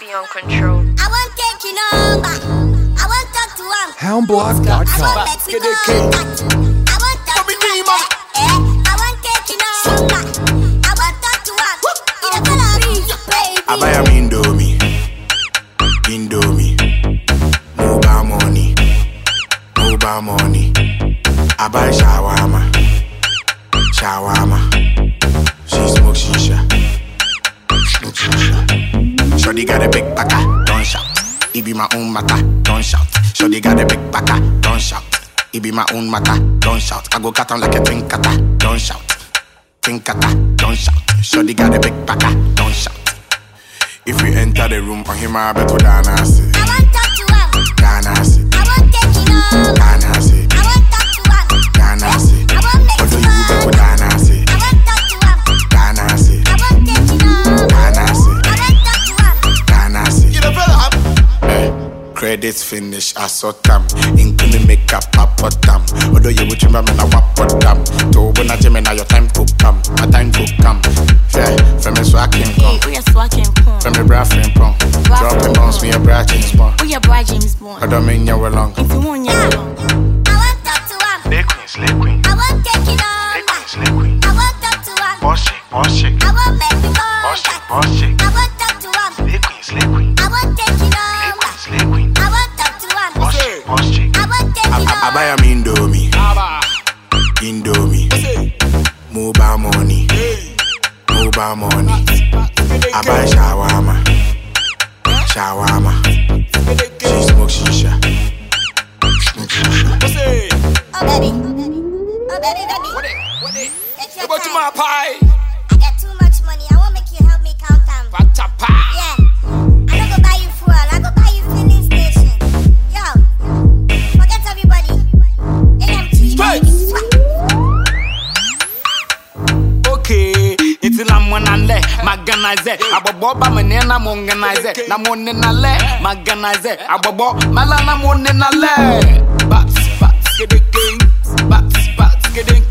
be on control. I want take you number. I want talk to him. Houndblog.com. I want take you number. I want talk to him. I want take you number. I want talk to him. In a color baby. I buy a Indomie. Mobile money. I buy shawarma. She smoke shisha. Shorty got a big packer, don't shout. It be my own matter, don't shout. Shorty got a big packer, don't shout. It be my own matter, don't shout. I go cut on like a twin cutter, don't shout. Twin cutter, don't shout. Shorty got a big packer, don't shout. If we enter the room, on him I bet we dana sit. I want talk to him. Dana sit. I want take you number. Dana sit. I want talk to him. Dana sit. I want make What do you you bet we dana sit? I want talk to him. Dana sit. I want take you number. Dana sit. I want talk to him. Dana sit. Credits finish, I saw them. Including makeup, I put them. Although you would remember now, I put them. To when I jam now, your time to come. My time to come. Yeah, from me swacking pong. We are swacking pong. From me braffing pong. Dropping bones, me a bra James Bond. We are bra James Bond. I don't mean you were long. If you want you along. I want talk to him. Slay queen. I want take you number. Slay queen. I want talk to him. Boss chick. I want make you go. Boss chick. I want talk to him. Slay queen. I want take you number. Slay queen. I want talk to him. Boss chick. I want take you I number. buy a Indomie. Mobile money. I buy shawarma. She smoke shisha. Oh baby. It's your time. I got too much money. I want make you help me count them. Yeah. I don't go buy you fuel. I go buy you filling station. Yo. Forget everybody. AMG. Okay, it's a lamonale, maganize, abobo manena mongenize, namonenale, maganize, abobo malana monenale. Bats, get the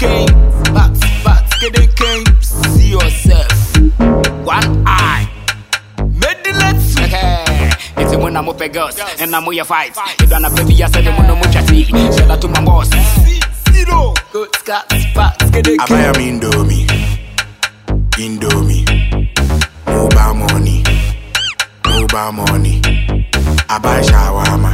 king, see yourself. One eye. Medilets. It's when I'm up a girls and I'm with your fight. You don't have baby, I said I'm on the muchati. Shout out to my boss. Zero. Good Scott, spots, get the king. I buy a Indomie. Mobile money. I buy shawarma.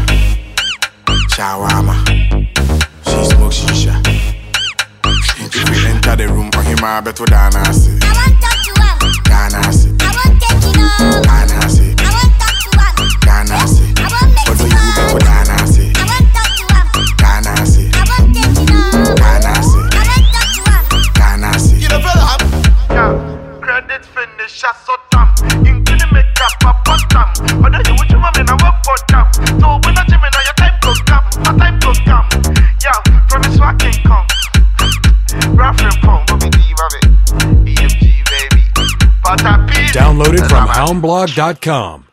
She smoke shisha. If we enter the room, on him I bet we dana sit. I want talk to him. Dana sit. I want take you number. Dana sit. I want talk to him. Dana sit. I want make What do you you bet we dana sit? I want talk to him. Dana sit. I want take you number. Dana sit. I want talk to him. Dana sit. Credit finish, I saw them. Including makeup, I put them. Although you would remember now, I put them. So when I jam now, your time to come. My time to come. Yeah, from this I can come. Raffin' pong, Bobby D, EMG, baby. Download it from Houndblog.com.